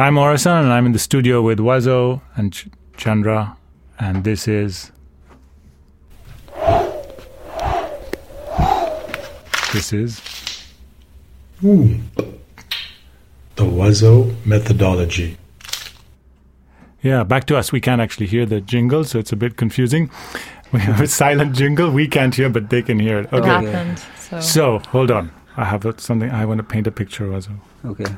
I'm Morrison, and I'm in the studio with Wazo and Chandra, and this is... The Wazo methodology. Yeah, back to us. We can't actually hear the jingle, so it's a bit confusing. We have a silent jingle. We can't hear, but they can hear it. It Okay. happened. So, hold on. I have something. I want to paint a picture, Wazo. Okay.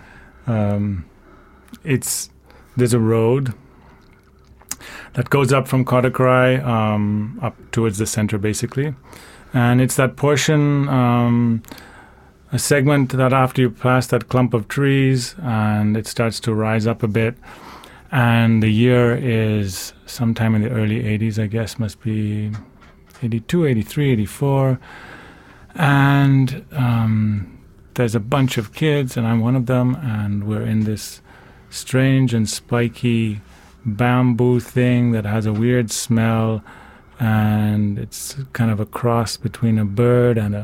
There's a road that goes up from Kodakrai up towards the center, basically. And it's that portion, a segment that after you pass that clump of trees and it starts to rise up a bit. And the year is sometime in the early 80s, I guess, must be 82, 83, 84. And there's a bunch of kids, and I'm one of them, and we're in this strange and spiky bamboo thing that has a weird smell, and it's kind of a cross between a bird and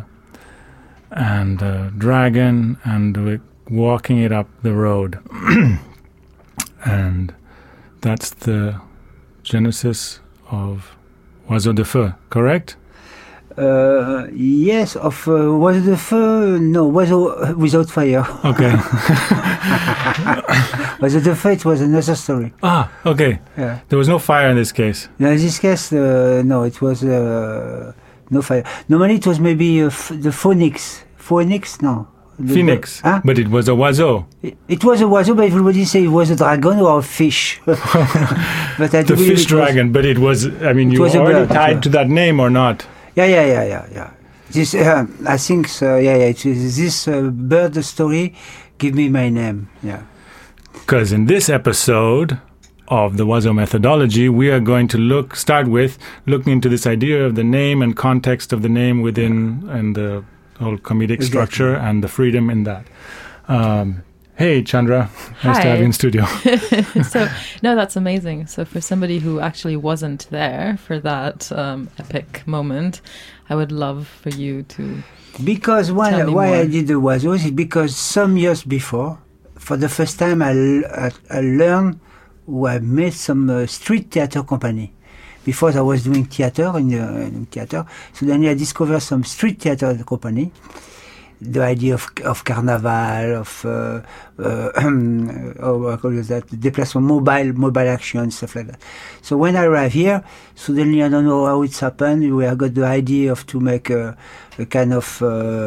a dragon, and we're walking it up the road. And that's the genesis of Oiseau de Feu, correct? Yes, of Oiseau de Feu, no, Oiseau without fire. Okay. Oiseau de Feu, it was another story. Ah, okay. Yeah. There was no fire in this case. Now, in this case, no, it was no fire. Normally, it was maybe the phoenix. Phoenix? No. Phoenix. Huh? But it was a oiseau. It was a oiseau, but everybody say it was a dragon or a fish. But I do The believe fish dragon, but it was, I mean, it you was were a already bird, tied yeah. to that name or not? Yeah. This, I think, so, it is this bird story give me my name, yeah. Because in this episode of the Oiseau methodology, we are going to start with looking into this idea of the name and context of the name within and the whole comedic structure and the freedom in that. Hey, Chandra. Nice to Hi. have you in studio. No, that's amazing. So for somebody who actually wasn't there for that epic moment, I would love for you to Because why Tell me I more. did the oiseau is because some years before, for the first time, I learned I made some street theater company. Before I was doing theater in theater, so then I discovered some street theater company. The idea of carnival, of I call it that, déplacement, mobile action, stuff like that. So when I arrived here, suddenly I don't know how it's happened. I got the idea of to make a kind of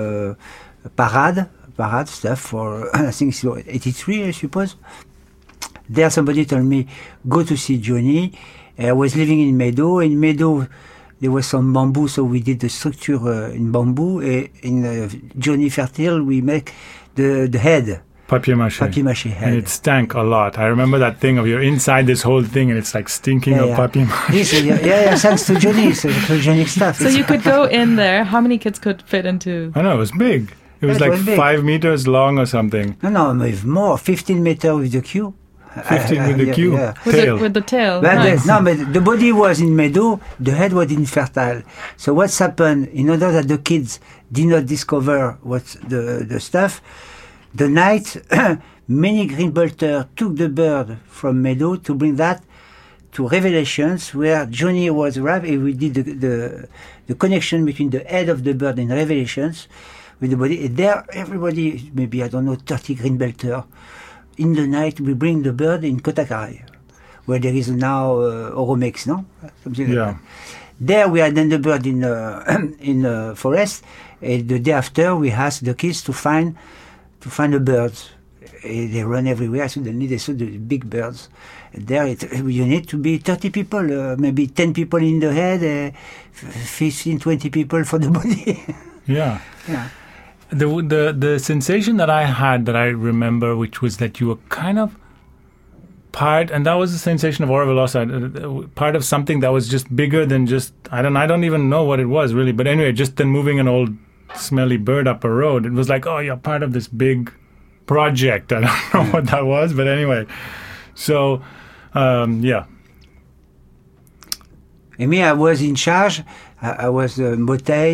parade stuff for I think it's 83, I suppose. There somebody told me go to see Johnny. I was living in Meadow. In Meadow, there was some bamboo, so we did the structure in bamboo. In Johnny Fertile, we make the head. Papier-mâché. Head. And it stank a lot. I remember that thing of you're inside this whole thing and it's like stinking of papier-mâché. Thanks to Johnny. It's Johnny stuff. So you could go in there. How many kids could fit into? I know, it was big. It was Yeah, it like was big. 5 meters long or something. No, with more. 15 meters with the queue. 15 with the queue. Yeah. Tail. With the tail. But Nice. but the body was in Meadow, the head was in Fertile. So what's happened, in order that the kids did not discover what's the stuff, the night, many greenbolters took the bird from Meadow to bring that to Revelations, where Johnny was arrived, and we did the connection between the head of the bird in Revelations with the body. And there, everybody, maybe, I don't know, 30 greenbolters, in the night, we bring the bird in Kodakrai, where there is now Oromex, no? Something like that. There we had then the bird in the forest, and the day after we asked the kids to find the birds. They run everywhere, suddenly they saw the big birds. And there you need to be 30 people, maybe 10 people in the head, 15, 20 people for the body. Yeah. Yeah. The sensation that I had that I remember, which was that you were kind of part, and that was the sensation of Orvelosa, part of something that was just bigger than just, I don't even know what it was really, but anyway, just then moving an old smelly bird up a road, it was like, oh, you're part of this big project. I don't know what that was, but anyway. So, yeah. And me, I was in charge. I was Motei.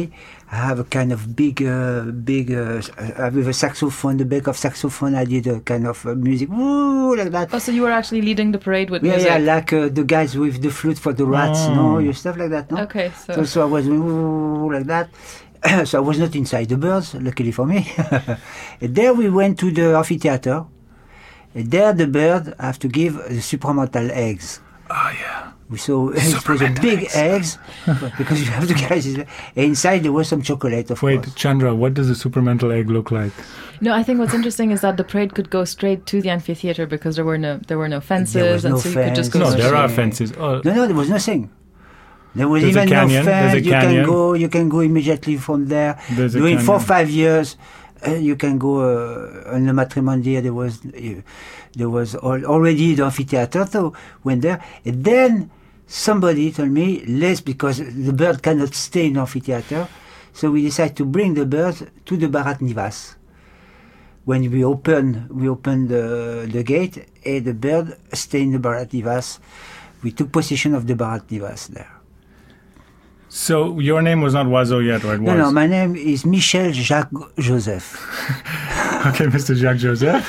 I have a kind of big, with a saxophone, the back of saxophone, I did a kind of music, woo, like that. Oh, so you were actually leading the parade with Yeah, music? yeah, like the guys with the flute for the rats, you stuff like that, no? Okay, So I was doing woo, like that. So I was not inside the birds, luckily for me. And there we went to the amphitheater. And there the bird have to give the supramental eggs. Oh, yeah. So it was a big eggs because you have to carry this. And inside there was some chocolate, of Wait, course. Chandra, what does a supramental egg look like? No, I think what's interesting is that the parade could go straight to the amphitheater because there were no fences, no so you could just go. No, fence. there straight. are fences. Oh, No, there was nothing. There was There's a even canyon. no There's fence. a canyon. You can go immediately from there. There's a During 4 or canyon. 5 years, you can go on the Matrimondier. There was already the amphitheater. So went there, and then somebody told me because the bird cannot stay in the amphitheater. So we decided to bring the birds to the Bharat Nivas. When we opened the gate, and the bird stayed in the Bharat Nivas. We took possession of the Bharat Nivas there. so your name was not Oiseau yet, or it was? No, my name is Michel Jacques Joseph. Okay, Mr. Jacques Joseph.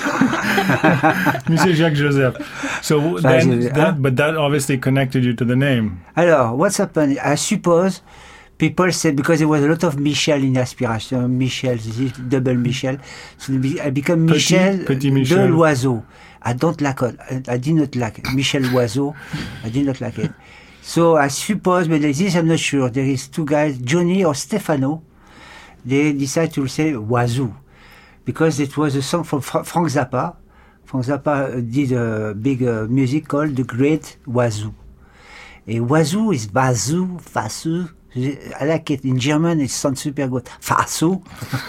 Mr. Jacques Joseph. So then, but that obviously connected you to the name. Alors, what's happened? I suppose people said because there was a lot of Michel in aspiration, Michel, double Michel. So I become Michel, Petit Michel. de l'Oiseau. I don't like it. I did not like it. Michel Oiseau. I did not like it. So I suppose, but this I'm not sure. There is 2 guys, Johnny or Stefano. They decide to say Oiseau because it was a song from Frank Zappa. Frank Zappa did a big music called The Great Oiseau. And Oiseau is Bazou, Fasu. I like it. In German, it sounds super good. Fasu.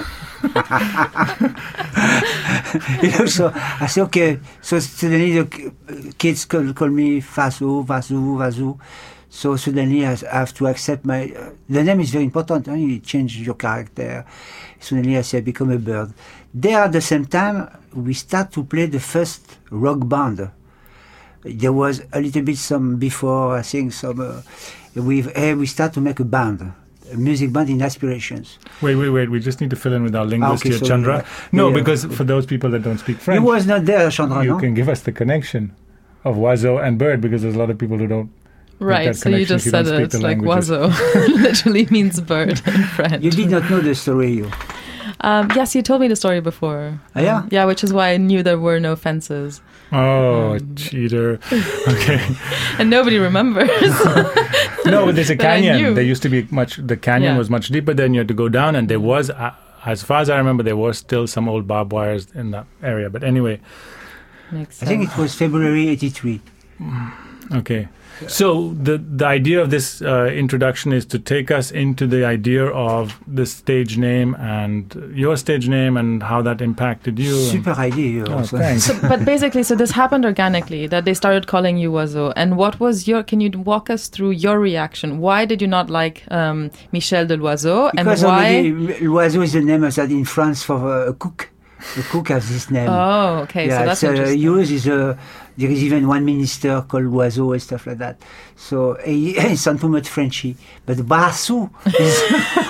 So I said, okay. So suddenly the kids call me Fasu, Vasu, Vasu. So suddenly I have to accept my... the name is very important. You change your character. Suddenly I say I become a bird. There at the same time, we start to play the first rock band. There was a little bit some before, I think, some... we start to make a band. A music band in Aspirations. Wait. We just need to fill in with our linguist Okay, here, so Chandra. Because for those people that don't speak French, You was not there, Chandra, you no? can give us the connection of oiseau and bird, because there's a lot of people who don't. Right, that so you connection just if you don't said speak it, the like languages. oiseau literally means bird in French. You did not know the story, you. Yes, you told me the story before. Ah, yeah? Yeah, which is why I knew there were no fences. Oh, cheater. Okay. And nobody remembers. No, but there's a But I canyon. knew. There used to be the canyon Yeah. was much deeper. Then you had to go down, and there was, as far as I remember, there was still some old barbed wires in that area. But anyway, Makes I think sense. it was February 83. okay. So the idea of this introduction is to take us into the idea of the stage name and your stage name and how that impacted you. Super idea. Oh, Also. thanks. So, but basically, so this happened organically, that they started calling you Oiseau. And what was can you walk us through your reaction? Why did you not like Michel de l'Oiseau? Because and why? already L'Oiseau is the name of that in France for a cook. A cook has this name. Oh, okay, so that's it's interesting. used is there is even one minister called L'Oiseau and stuff like that. So it sounds too much Frenchy. But Barsou is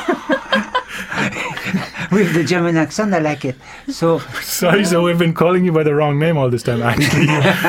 with the German accent, I like it. So Sorry, so we've been calling you by the wrong name all this time, actually.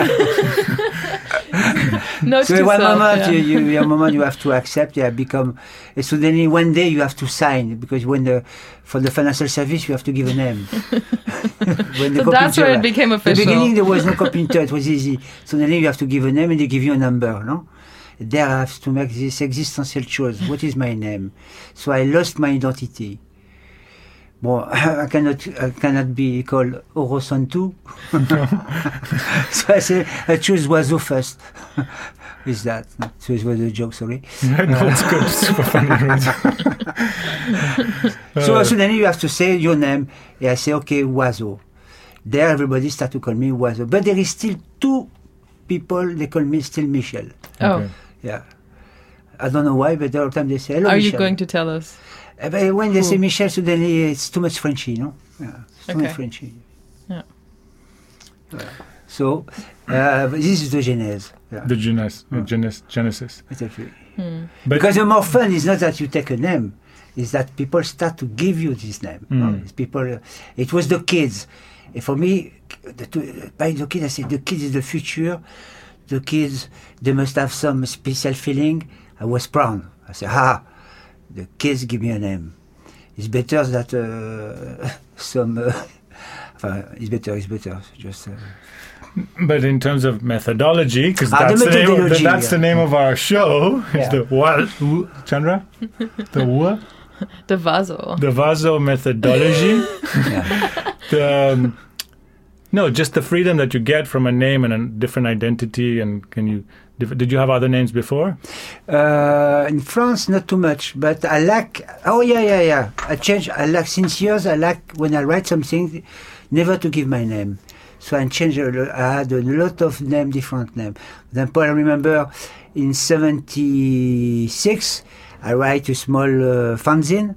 Note so to one self, moment, yeah. your moment you have to accept. You have become. And so then one day you have to sign because for the financial service you have to give a name. When the So that's where computer- it became The official. beginning there was no computer; it was easy. So then you have to give a name and they give you a number. No, there I have to make this existential choice. What is my name? So I lost my identity. Well, I cannot be called Oro Santu. So I say I choose Oiseau first. Is that? So it was a joke, sorry. No, it's good. Super funny. So suddenly you have to say your name. And I say, okay, Oiseau. There everybody start to call me Oiseau. But there is still 2 people, they call me still Michel. Oh, Okay. Yeah. I don't know why, but all the time they say, hello, are Michel. you going to tell us? But when they say Who? Michel, suddenly it's too much Frenchy, no? Yeah, it's too much Okay. Frenchy. Yeah. So, this is the genèse. Yeah, The Genesis. exactly. But Because the more fun is not that you take a name, is that people start to give you this name. It's people, it was the kids. And for me, by the kids, I said, the kids is the future. The kids, they must have some special feeling. I was proud. I said, the kids give me a name. It's better that it's better. Just. But in terms of methodology, because the methodology, that's the name of our show. Yeah. It's the Chandra? The what? The Vaso. The Vaso methodology. Yeah. No, just the freedom that you get from a name and a different identity. And did you have other names before? In France, not too much, but I like. Oh yeah. I like since years. I like when I write something, never to give my name. So I changed. I had a lot of different names. For example, I remember in '76, I write a small fanzine.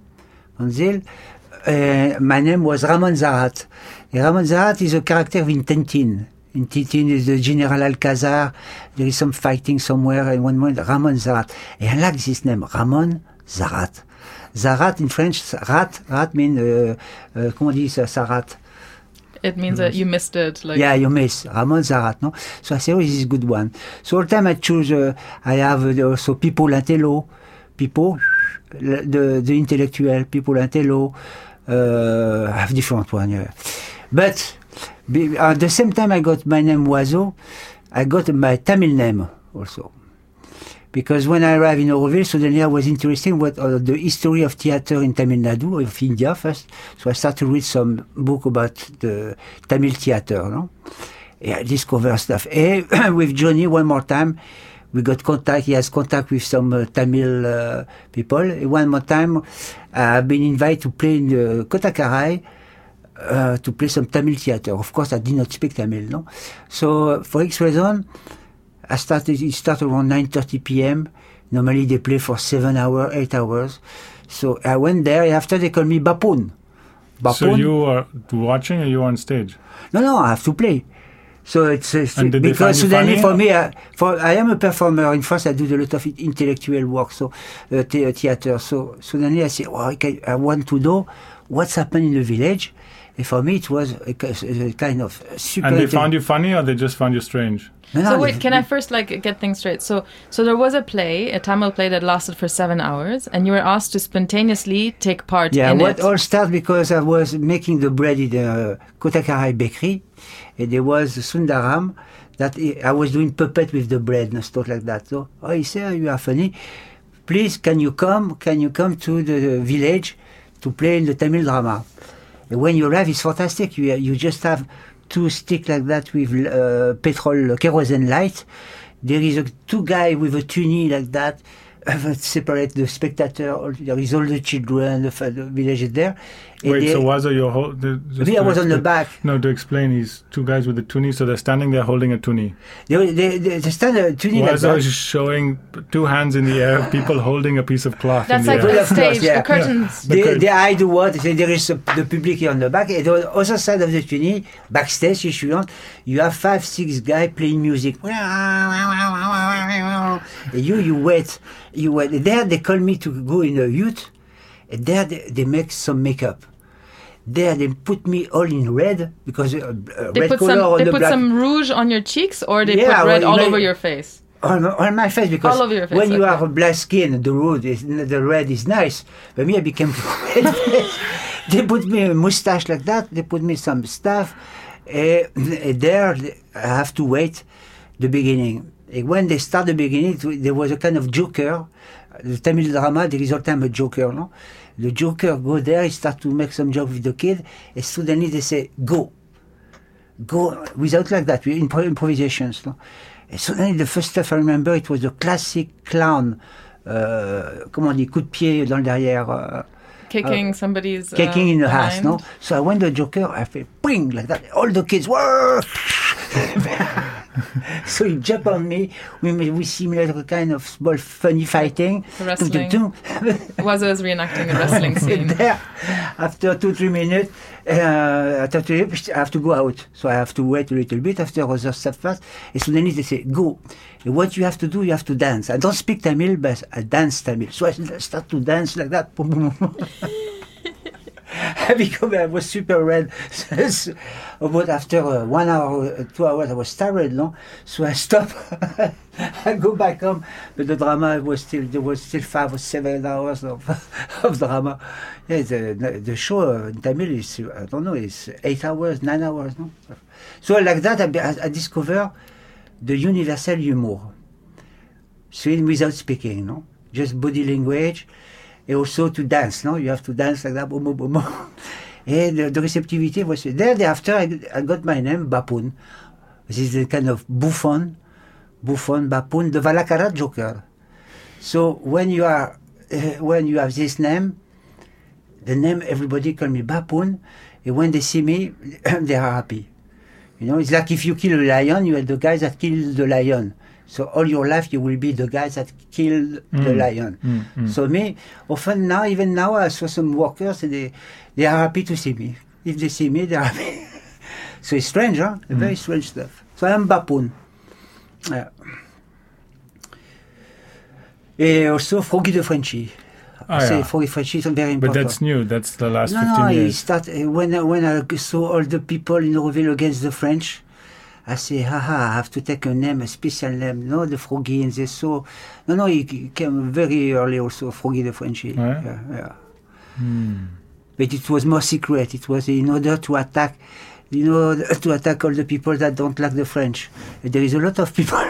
My name was Ramon Zarat. Ramon Zarat is a character in Tintin. In Tintin is the General Alcazar. There is some fighting somewhere, and one moment, Ramon Zarat. And I like this name, Ramon Zarat. Zarat in French, rat means, comment on dit ça, Zarat? It means that you missed it. Yeah, you miss. Ramon Zarat, no? So I say, this is a good one. So all the time I choose, I have also Pipo Lintello, the intellectual, Pipo Lintello. I have different one, yeah. But at the same time I got my name Oiseau, I got my Tamil name also. Because when I arrived in Auroville, suddenly I was interested in the history of theater in Tamil Nadu, of India first. So I started to read some book about the Tamil theater, no? And I discovered stuff. And with Johnny, one more time, we got contact. He has contact with some Tamil people. And one more time, I've been invited to play in Kotakarai, to play some Tamil theater. Of course, I did not speak Tamil, no? So, for X reason, it started around 9:30 p.m. Normally, they play for 7 hours, 8 hours. So, I went there, and after they called me Bapun. So, you were watching or you were on stage? No, I have to play. So, it's because suddenly for me, I am a performer. In France, I do a lot of intellectual work, so theater. So, suddenly I say, I want to know what's happened in the village. And for me, it was a kind of super. And they found you funny, or they just found you strange? So wait, can I first get things straight? So there was a Tamil play that lasted for 7 hours, and you were asked to spontaneously take part in it. Yeah, it all started because I was making the bread in the Kotakarai bakery, and there was Sundaram that I was doing puppet with the bread and stuff like that. So he said, "You are funny. Please, can you come to the village to play in the Tamil drama?" And when you arrive, it's fantastic. You just have 2 sticks like that with kerosene light. There is 2 guys with a tunic like that, separate the spectator. There is all the children, the village is there. Wait, so was it your whole... I was on the back. No, to explain, he's 2 guys with a tuni, so they're standing there holding a tuni. They stand a tuni like that. Was showing 2 hands in the air, people holding a piece of cloth. That's in the like air. the stage, the curtains. They hide the word. There is the public here on the back. And on the other side of the tuni, backstage, if you want, you have 5-6 guys playing music. And you wait. There they call me to go in a youth. And there they make some makeup. There they put me all in red because red color on the black. They put some rouge on your cheeks, or they put red all over your face? On my face, because all over your face, when you have a black skin, the red is nice. But me, I became red. They put me a mustache like that. They put me some stuff. There, I have to wait the beginning. And when they start the beginning, there was a kind of joker. The Tamil drama, there is all the time a joker, no? The joker go there, he start to make some joke with the kid, and suddenly they say, go, without like that, improvisations, no? And suddenly the first stuff I remember, it was the classic clown, comment on dit, coup de pied dans le derrière. Kicking somebody's kicking in the ass, no? So I went to the joker, I felt, ping, like that. All the kids, whoa! So he jumped on me. We simulated a kind of small funny fighting. Wrestling. Oizo is reenacting a wrestling scene. There, after 2-3 minutes, I have to go out. So I have to wait a little bit after other stuff first. And suddenly they say, go. And what you have to do, you have to dance. I don't speak Tamil, but I dance Tamil. So I start to dance like that. I was super red. But after 1 hour, 2 hours, I was tired, no? So I stopped. I go back home. But the drama there was still 5 or 7 hours of drama. Yeah, the show in Tamil is, I don't know, it's 8 hours, 9 hours, no? So like that, I discover the universal humor. Swing without speaking, no? Just body language. And also to dance, no? You have to dance like that, boom, boom, boom, boom. And the receptivity was there. Thereafter, I got my name, Bapun. This is a kind of buffoon, Bapun, the Valacarat joker. So when you have this name, the name, everybody call me Bapun, and when they see me, they are happy. You know, it's like if you kill a lion, you are the guys that kill the lion. So all your life you will be the guys that killed the lion. So me, often now, even now, I saw some workers, they are happy to see me. If they see me, they are happy. So it's strange, huh? Very strange stuff. So I'm Bapun. Yeah. And also Froggy the Frenchie. Froggy Frenchie is very important. But that's new. That's the last 15 years. It started when I saw all the people in Rouville against the French. I say, I have to take a name, a special name. No, the Froggy, and they saw. No, he came very early also, Froggy the Frenchie. Yeah. But it was more secret. It was in order to attack, all the people that don't like the French. And there is a lot of people.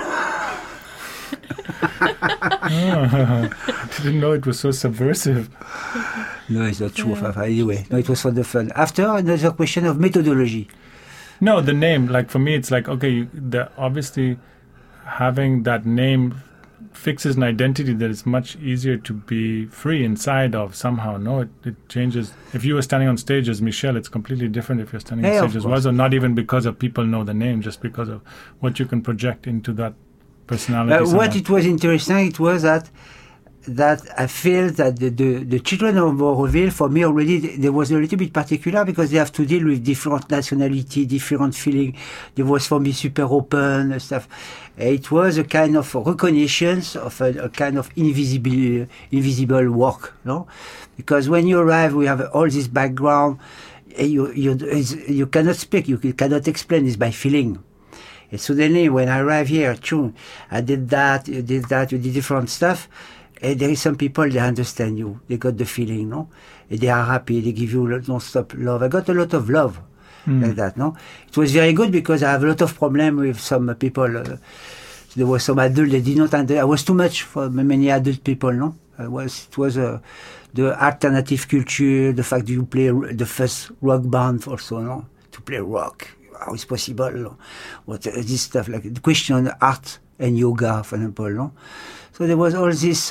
I didn't know it was so subversive. No, it's not true. Anyway, no, it was for the fun. After, another question of methodology. No, the name, like for me, it's like, okay, obviously having that name fixes an identity that is much easier to be free inside of somehow. No, it changes. If you were standing on stage as Michel, it's completely different if you're standing on stage as Oizo, not even because of people know the name, just because of what you can project into that personality. What it was interesting, it was that I feel that the children of Rouville, for me already, there was a little bit particular because they have to deal with different nationality, different feeling. There was for me super open and stuff. It was a kind of recognition of a kind of invisible work, no? Because when you arrive, we have all this background. You cannot speak, you cannot explain. It's by feeling. And suddenly, when I arrive here, I did that, you did different stuff. And there is some people, they understand you. They got the feeling, no? And they are happy. They give you non-stop love. I got a lot of love like that, no? It was very good because I have a lot of problem with some people. There was some adults, they did not understand. I was too much for many adult people, no? It was the alternative culture, the fact that you play the first rock band also, no? To play rock. How is possible? No? What this stuff, like the question art and yoga, for example, no? So there was all this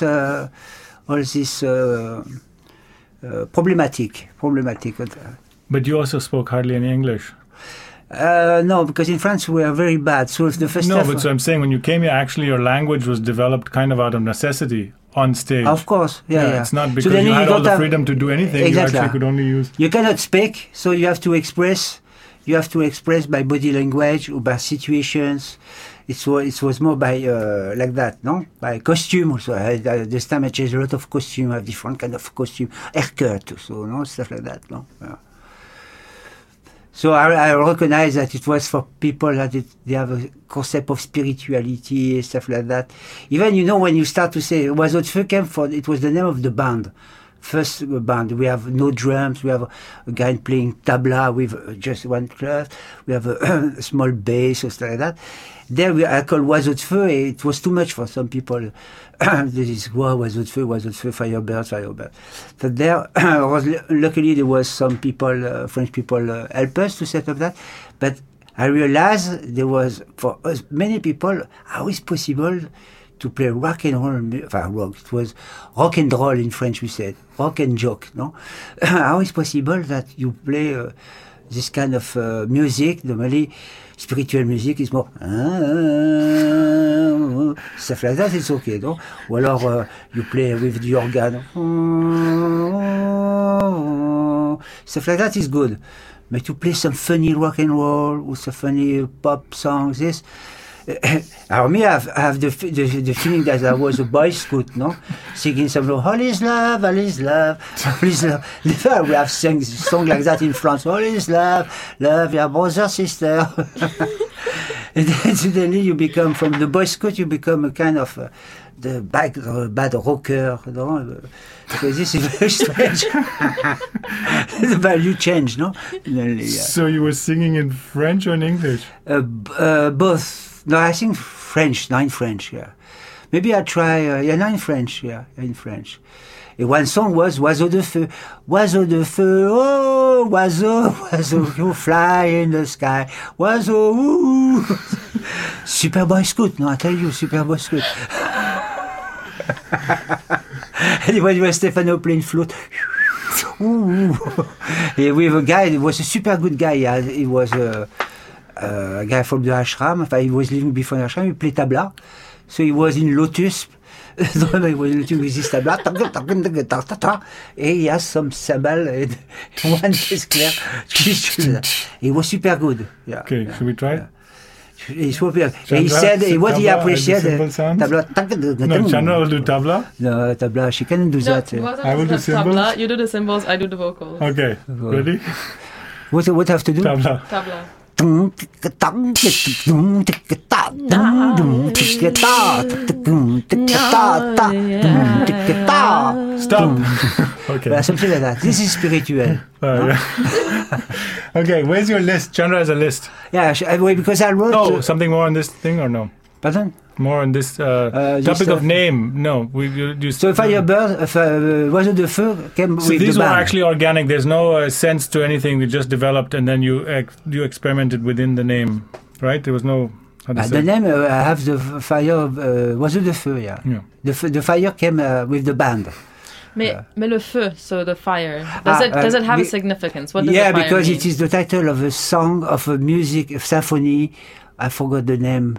problematic. But you also spoke hardly any English. No, because in France we are very bad. So if the first so I'm saying when you came here, actually your language was developed kind of out of necessity on stage. Of course, yeah. It's not because you had all the freedom to do anything. Exactly. You actually could only use. You cannot speak, so you have to express. You have to express by body language or by situations. It was more by like that, no? By costume also. This time I changed a lot of costume. I have different kind of costume, haircut, so no stuff like that, no. Yeah. So I recognize that it was for people that they have a concept of spirituality and stuff like that. Even when you start to say Oizo de Feu came for, it was the name of the band. First band, we have no drums, we have a guy playing tabla with just one cloth, we have a small bass or stuff like that. There I call Oizo de Feu, it was too much for some people. This is Oizo de Feu, Firebird. So there, luckily there was some people, French people help us to set up that, but I realized there was, for us, many people, how is possible to play rock and roll, rock. It was rock and roll in French, we said. Rock and joke, no? How is possible that you play this kind of music? Normally, spiritual music is more stuff like that. It's okay, no? Or alors you play with the organ, stuff like that is good. But to play some funny rock and roll or some funny pop songs, this. Alors me, I have the feeling that I was a Boy Scout, no? Singing some all is love, all is love, all is love. Never we have sung song like that in France. All is love, love your brother, sister. And then suddenly you become, from the Boy Scout, you become a kind of the bad rocker, no? Because this is very strange. The value change, no? So you were singing in French or in English? Both. No, I think French, not in French, yeah. Maybe I try, not in French, yeah, in French. And one song was Oiseau de feu. Oiseau de feu, oh, oiseau, oiseau, you fly in the sky. Oiseau, ooh. Super Boy Scout, no, I tell you, Super Boy Scout. And when you were Stefano playing flute, ooh. And with a guy, he was a super good guy, yeah. He was a guy from the ashram. He was living before the ashram. He played tabla. So he was in Lotus. He was in Lotus with his tabla. And he has some cymbal and one bass clair. He was super good. Yeah. Okay, should we try it? He said what he appreciated. Tabla. No, Chandra will do tabla. No, tabla. She can't do that. I will do cymbals. Tabla, you do the cymbals, I do the vocals. Okay, ready? What have to do? Tabla. Tabla. Stop. Okay. Well, something like that. This is spiritual. Yeah. Okay, where's your list? Chandra has a list. Yeah, because I wrote. Oh, something more on this thing or no? Pardon? More on this topic of name. No, so Firebird, Oiseau de Feu came so with these the were band. actually organic. There's no sense to anything. We just developed and then you experimented within the name, right? There was no. The name I have the fire Oiseau de Feu. Yeah. The fire came with the band. Mais le feu, so the fire. Does it have a significance? What does yeah, the fire because mean? it is the title of a song, of a music, of symphony. I forgot the name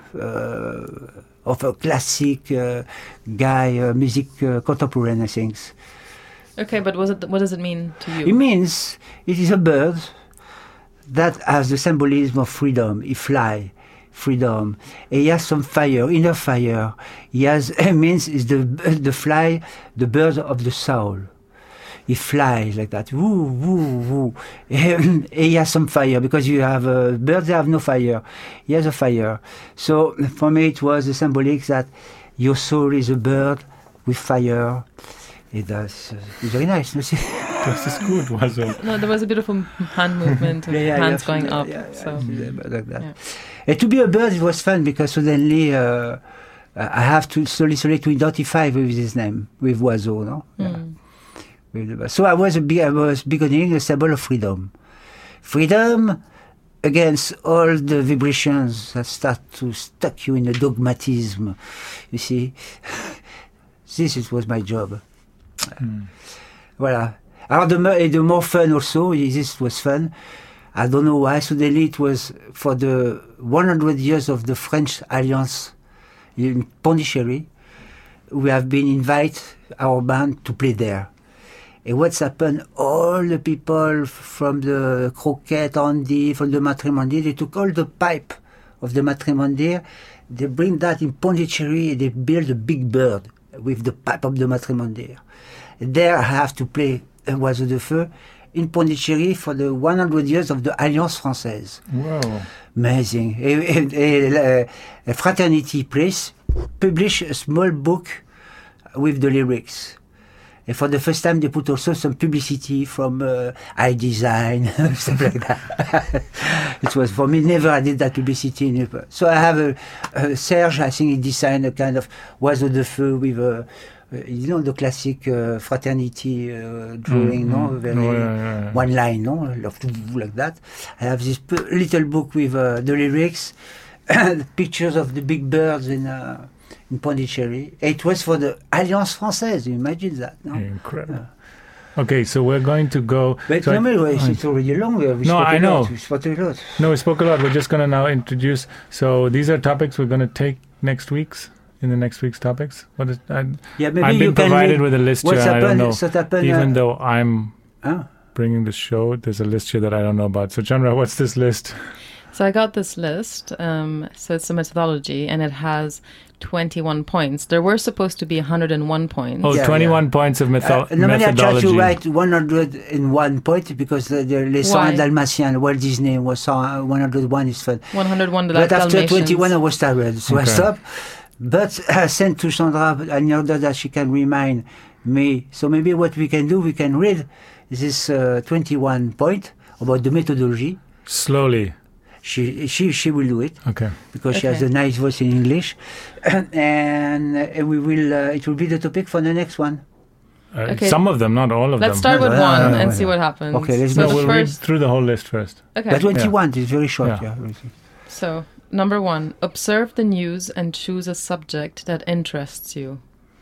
of a classic guy, music contemporary, I think. Okay, but what does it mean to you? It means it is a bird that has the symbolism of freedom. He fly, freedom. He has some fire, inner fire. He has, it means is the fly, the bird of the soul. He flies like that. Woo, woo, woo. He has some fire because you have birds that have no fire. He has a fire. So for me, it was the symbolic that your soul is a bird with fire. It's very nice. This is good, was it? No, there was a beautiful hand movement of hands going up. So. Like that. And to be a bird, it was fun because suddenly I have to slowly to identify with his name, with Oiseau, no? Yeah. So I was beginning a symbol of freedom. Freedom against all the vibrations that start to stuck you in a dogmatism. You see, this was my job. Voilà. Alors the more fun also, this was fun. I don't know why, suddenly it was for the 100 years of the French Alliance in Pondicherry. We have been invited, our band, to play there. And what's happened, all the people from the Croquette, Andy, from the Matrimondier, they took all the pipe of the Matrimondier, they bring that in Pondicherry, and they build a big bird with the pipe of the Matrimondier. There I have to play Oiseau de Feu in Pondicherry for the 100 years of the Alliance Française. Wow. Amazing. A Fraternity Press published a small book with the lyrics. And for the first time, they put also some publicity from iDesign, stuff like that. It was, for me, never I did that publicity. Never. So I have Serge, I think he designed a kind of Oiseau de Feu with the classic fraternity drawing, no? Very one line, no? Like that. I have this little book with the lyrics, pictures of the big birds in Pondicherry. It was for the Alliance Française. You imagine that, no? Incredible. Okay, so we're going to go. But so it's already long. We spoke I a know. lot. We spoke a lot. No, we spoke a lot. We're just going to now introduce. So these are topics we're going to take in the next week's topics. What is? Yeah, maybe I've you been can provided read with a list here. what's And I don't know. happened. What happened? Even though I'm Ah. bringing the show, there's a list here that I don't know about. So Chandra, what's this list? So I got this list. So it's a methodology, and it has 21 points. There were supposed to be 101 points. Oh, Yeah, 21 points of Normally I try methodology. to write 101 points because the Les Why? 101 Dalmatians, Walt Disney was 101 is fun. 101 But after Dalmatians. 21 I was tired, so I Okay. stopped. But I sent to Sandra in order that she can remind me. So maybe what we can do, we can read this 21 point about the methodology. Slowly. She will do it Okay. because she has Okay. a nice voice in English, and we will. It will be the topic for the next one. Okay. Some of them, not all of Let's them. start with No, one no, and no, see no. what happens. Okay, let's so No, go. the we'll read first. through the whole list first. Okay. But 21 is very short. Yeah. Yeah. So number 1, observe the news and choose a subject that interests you.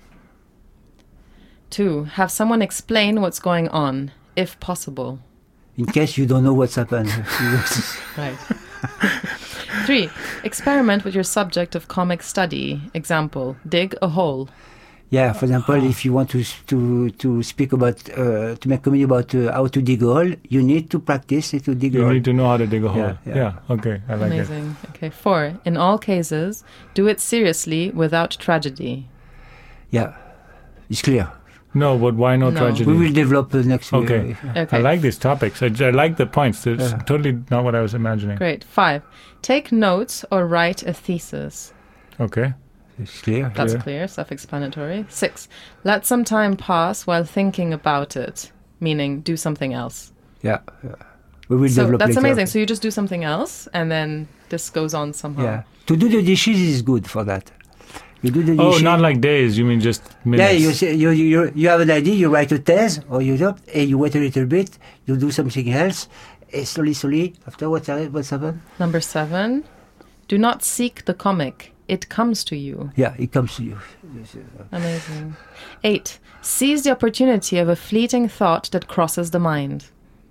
2, have someone explain what's going on, if possible. In case you don't know what's happened. Right. 3, experiment with your subject of comic study. Example, dig a hole. Yeah, for example, if you want to speak about to make comedy about how to dig a hole, you need to practice to dig a You hole. need to know how to dig a hole. Yeah. Okay, I like it. Amazing. Okay. 4, in all cases, do it seriously without tragedy. Yeah, it's clear. No, but why no No. tragedy? We will develop next week. Okay. Okay. I like these topics. I like the points. It's Yeah. totally not what I was imagining. Great. 5, take notes or write a thesis. Okay. It's clear. That's Clear. clear, self-explanatory. 6, let some time pass while thinking about it, meaning do something else. Yeah. We will So develop that's later. amazing. So you just do something else, and then this goes on somehow. Yeah. To do the dishes is good for that. You do the Oh, dishes. not like days. You mean just Yeah, minutes? you say, you have an idea, you write a test, or you don't, and you wait a little bit, you do something else, and slowly, after what's happened? Number 7, do not seek the comic. It comes to you. Yeah, it comes to you. Amazing. 8, seize the opportunity of a fleeting thought that crosses the mind.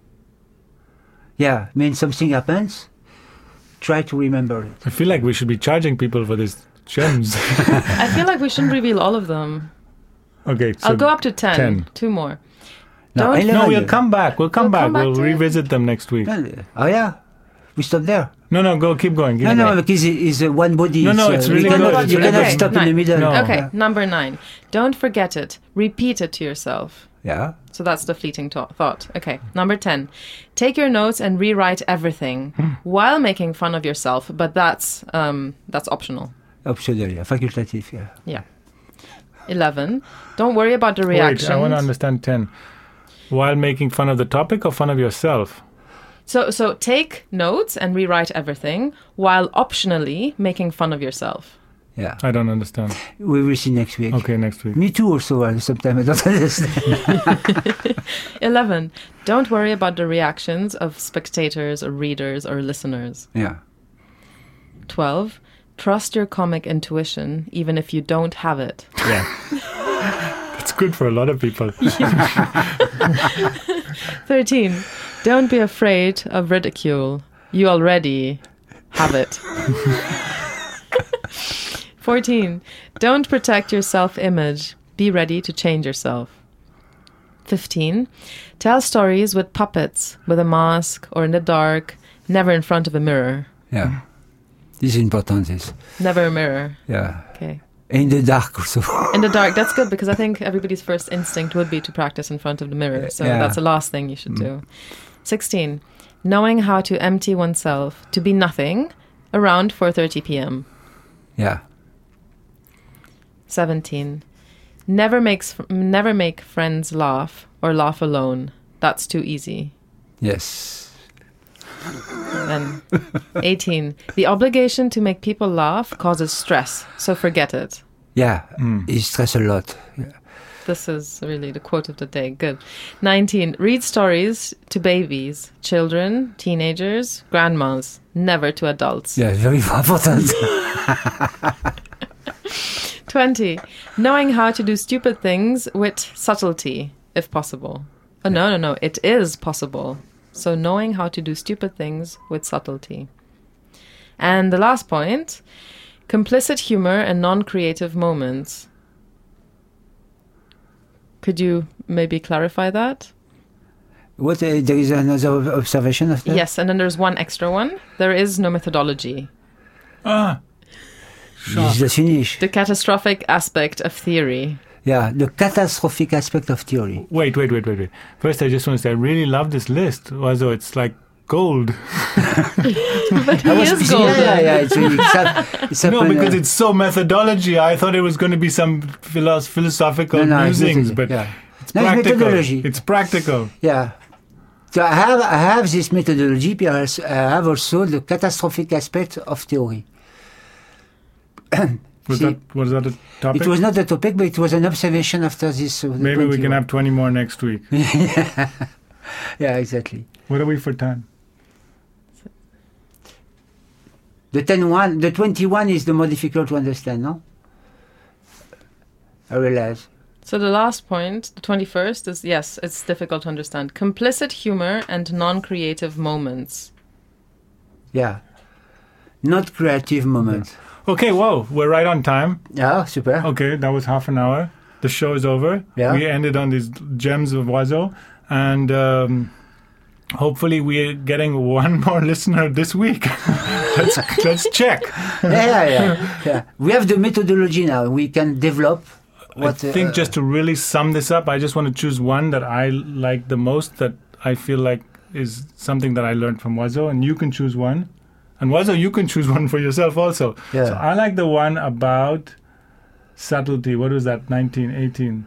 Yeah, when something happens, try to remember it. I feel like we should be charging people for these gems. I feel like we shouldn't reveal all of them. Okay, so I'll go up to 10. 10. 2 more. No, Don't- 11. No, we'll come back. We'll come We'll back. come back We'll to it. revisit them next week. Oh yeah, we stop there. No, go. Keep going. Keep No, going. because it's one body. No, it's, it's you really cannot, good. It's You really cannot good. stop in the Nine. middle. No. Okay, Yeah. number 9. Don't forget it. Repeat it to yourself. Yeah. So that's the fleeting thought. Okay, number 10. Take your notes and rewrite everything while making fun of yourself, but that's optional. Optional, yeah. Facultative, yeah. Yeah. 11. Don't worry about the Wait, reactions. I want to understand 10. While making fun of the topic or fun of yourself? So take notes and rewrite everything while optionally making fun of yourself. Yeah. I don't understand. We will see next week. Okay, next week. Me too also, sometimes I don't understand. 11. Don't worry about the reactions of spectators or readers or listeners. Yeah. 12. Trust your comic intuition even if you don't have it. Yeah. That's good for a lot of people. 13. Don't be afraid of ridicule. You already have it. 14. Don't protect your self-image. Be ready to change yourself. 15. Tell stories with puppets, with a mask or in the dark, never in front of a mirror. Yeah. This is important, this. Never a mirror. Yeah. Okay. In the dark also. In the dark, that's good because I think everybody's first instinct would be to practice in front of the mirror. So Yeah. that's the last thing you should do. 16. Knowing how to empty oneself, to be nothing, around 4:30 p.m. Yeah. 17. Never make friends laugh or laugh alone. That's too easy. Yes. Then 18. The obligation to make people laugh causes stress, so forget it. Yeah. It stress a lot. Yeah. This is really the quote of the day. Good. 19. Read stories to babies, children, teenagers, grandmas, never to adults. Yeah, very important. 20. Knowing how to do stupid things with subtlety, if possible. Oh, no. It is possible. So knowing how to do stupid things with subtlety. And the last point, complicit humor and non-creative moments. Could you maybe clarify that? What? There is another observation of that? Yes, and then there's one extra one. There is no methodology. This is the finish. The catastrophic aspect of theory. Yeah, the catastrophic aspect of theory. Wait. First, I just want to say I really love this list. Also, it's like gold. But he is Yeah, golden. It's really, it's No, happened, because it's so methodology. I thought it was going to be some philosophical No, it's musings, not, but yeah. it's No, it's practical. methodology. It's practical. Yeah. So I have this methodology, but I have also the catastrophic aspect of theory. Was See, that a topic? it was not a topic, but it was an observation after this. Maybe we can have 20 more next week. Yeah, exactly. What are we for time? The 21 is the more difficult to understand, no? I realize. So the last point, the 21st, is yes, it's difficult to understand. Complicit humor and non-creative moments. Yeah. Not creative moment. Okay, whoa, we're right on time. Yeah, super. Okay, that was half an hour. The show is over. Yeah. We ended on these gems of Oiseau. And hopefully we're getting one more listener this week. let's check. Yeah. We have the methodology now. We can develop what... I think just to really sum this up, I just want to choose one that I like the most, that I feel like is something that I learned from Oiseau, and you can choose one. And Oiseau, you can choose one for yourself also. Yeah. So I like the one about subtlety. What was that? 1918.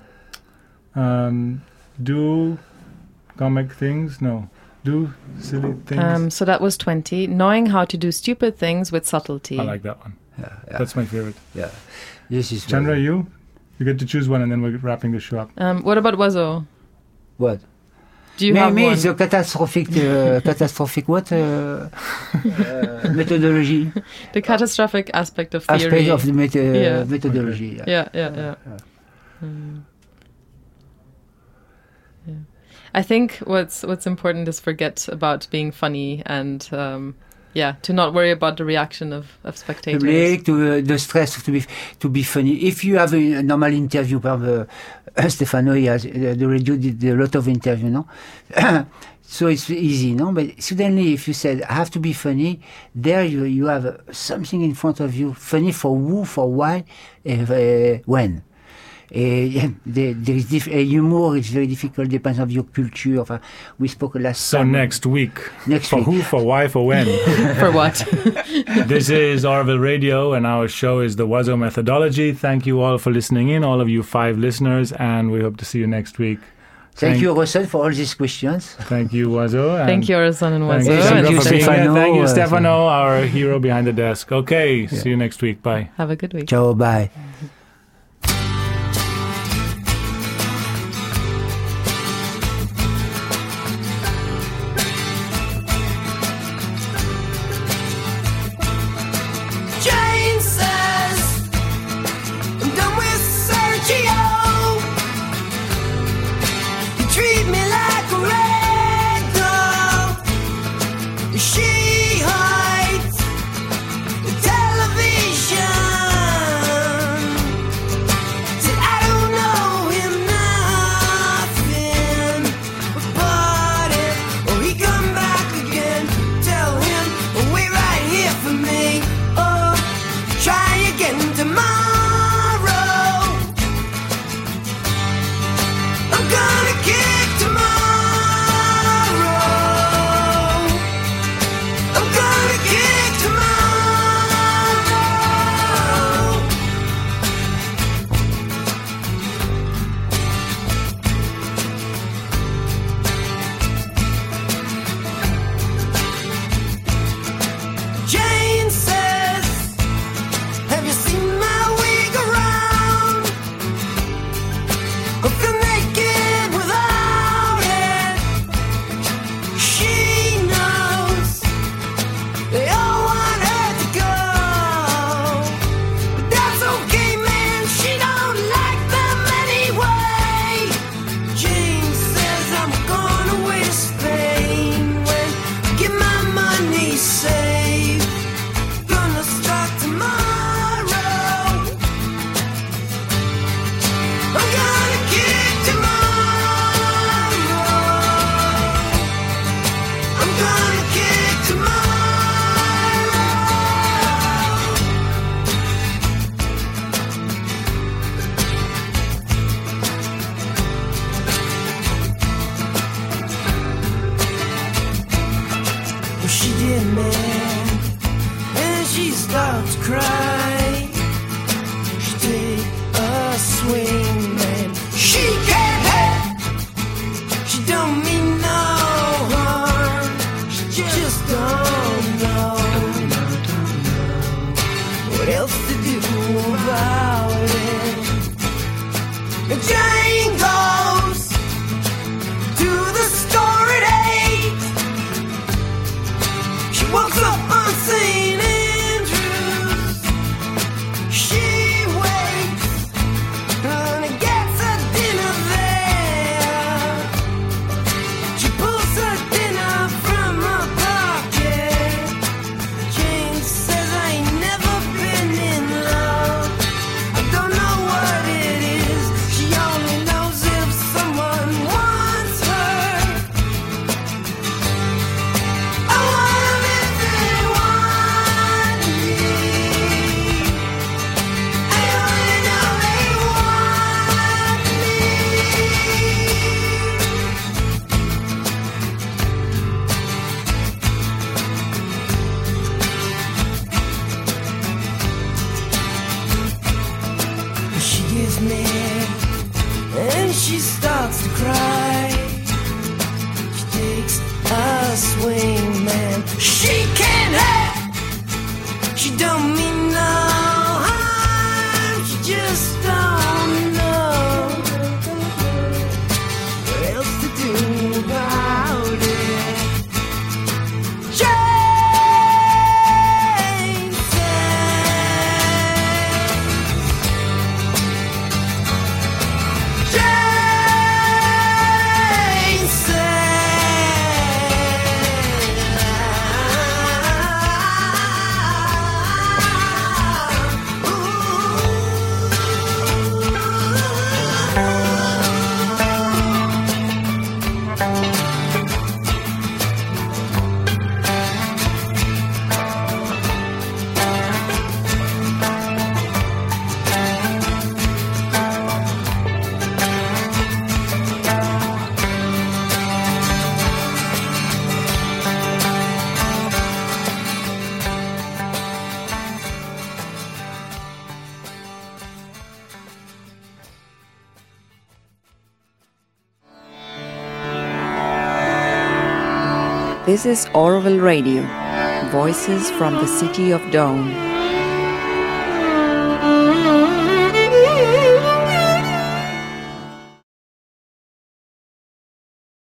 Do comic things? No. Do silly things? So that was 20. Knowing how to do stupid things with subtlety. I like that one. Yeah. That's my favorite. Yeah. This is... Chandra, you get to choose one, and then we're wrapping the show up. What about Oiseau? What? Do you have Me, one? it's a catastrophic what? Methodology. The catastrophic aspect of theory. Aspect of the Yeah. methodology. Yeah. Yeah. I think what's important is forget about being funny and to not worry about the reaction of spectators. Public, to the stress to be funny. If you have a normal interview, Stefano, the radio did a lot of interview, no? So it's easy, no? But suddenly, if you said, I have to be funny, there you have something in front of you. Funny for who, for why, when. There is humor is very difficult, depends on your culture. We spoke last So time. next week. Next For week. who, for why, for when. For what? This is Orville Radio, and our show is the Oiseau Methodology. Thank you all for listening in, all of you 5 listeners, and we hope to see you next week. Thank you, Russell, for all these questions. Thank you, Oiseau. and Thank you, Orson and Thank Oiseau. you, Thank Sandra, you, for being here. Stefano. Thank you, Stefano, our hero behind the desk. Okay, see you next week. Bye. Have a good week. Ciao, bye. Jane says, I'm done with Sergio. You treat me like a rag doll. She hides the television. cry. She take a swing and she can't help. She don't mean no harm. She just don't know what else to do about it. And Jane goes to the store at 8. She walks up on St. Andrews. She waits and gets her dinner there. She pulls her dinner from her pocket. Jane says, I ain't never been in love. I don't know what it is. She only knows if someone wants her. I want 'em if they want me. I only know they want me. She gets mad and she starts to cry. She takes a swing, man. She can't help. She don't mean no harm. She just don't know what else to do about it. Jane says, Jane This is Orville Radio, voices from the city of dawn.